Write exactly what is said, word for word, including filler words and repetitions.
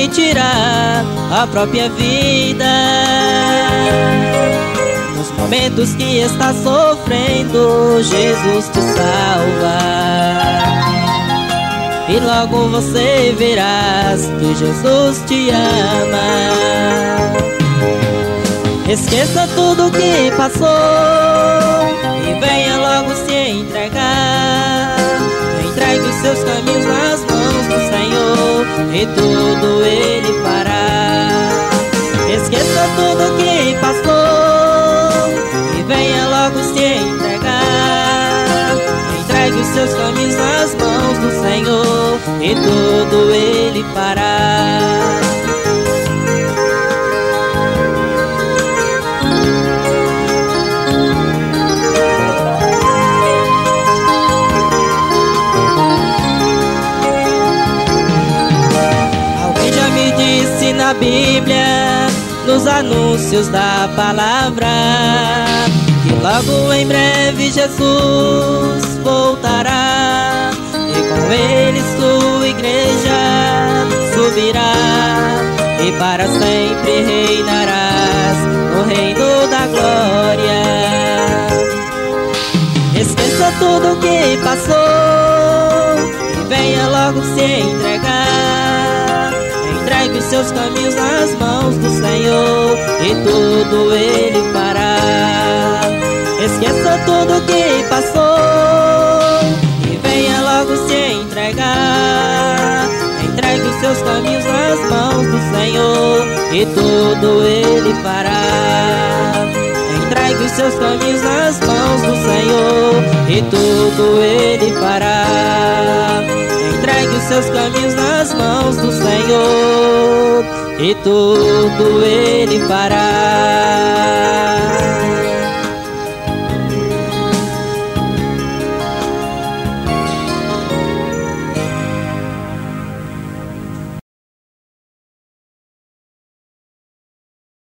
tirar a própria vida. Nos momentos que está sofrendo, Jesus te salva. E logo você verás que Jesus te ama. Esqueça tudo que passou e venha logo se entregar. Entregue os seus caminhos nas mãos do Senhor e tudo Ele fará. Esqueça tudo que passou e venha logo se entregar. Entregue os seus caminhos nas mãos do Senhor e tudo Ele fará. Na Bíblia, nos anúncios da palavra, que logo em breve Jesus voltará e com Ele sua igreja subirá e para sempre reinarás no reino da glória. Esqueça tudo que passou e venha logo se entregar. Entregue os seus caminhos nas mãos do Senhor e tudo Ele fará. Esqueça tudo que passou e venha logo se entregar. Entregue os seus caminhos nas mãos do Senhor e tudo Ele fará. Entregue os seus caminhos nas mãos do Senhor e tudo Ele fará. Entregue os seus caminhos nas mãos do Senhor e tudo Ele fará.